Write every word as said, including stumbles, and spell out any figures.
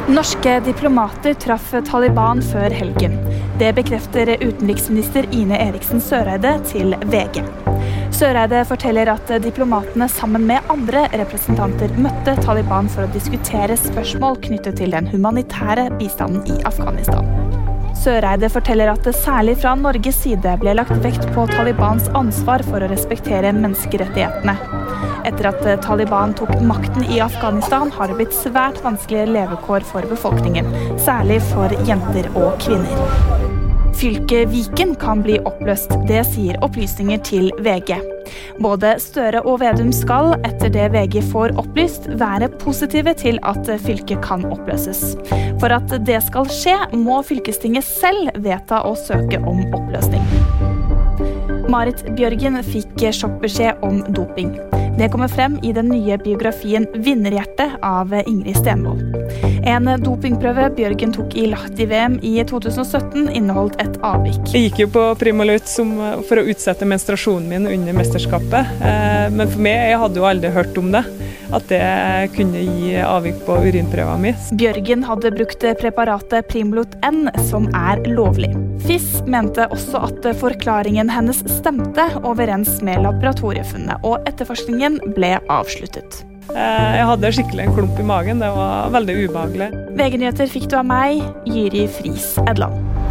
Norske diplomater traff Taliban før helgen. Det bekrefter utenriksminister Ine Eriksen Søreide til V G. Søreide forteller at diplomatene sammen med andre representanter møtte Taliban for å diskutere spørsmål knyttet til den humanitære bistanden i Afghanistan. Søreide forteller at det særlig fra Norges side ble lagt vekt på Talibans ansvar for å respektere menneskerettighetene. Etter at Taliban tok makten i Afghanistan har det blitt svært vanskelige levekår for befolkningen, særlig for jenter og kvinner. Fylket Viken kan bli oppløst, det sier opplysninger til V G. Både Støre og Vedum skal, etter det V G får opplyst, være positive til at fylket kan oppløses. For at det skal skje, må fylkestinget selv vedta å søke om oppløsning. Marit Bjørgen fikk sjokkbeskjed om doping. Det kommer frem i den nye biografien Vinnerhjerte av Ingrid Stenvold. En dopingprøve Bjørgen tok i Lahti-V M i to tusen og sytten inneholdt et avvik. Jeg gikk jo på Primaloot for å utsette menstruasjonen min under mesterskapet, men for meg, jeg hadde jo aldri hørt om det, at det kunne gi avvik på urinprøven min. Bjørgen hadde brukt preparatet Primaloot N, som er lovlig. F I S mente også at forklaringen hennes stemte overens med laboratoriefunnet, og etterforskningen ble avsluttet. Jeg hadde skikkelig en klump i magen, det var veldig ubehagelig. V G-nyheter fikk du av meg, Jyri Friis Edland.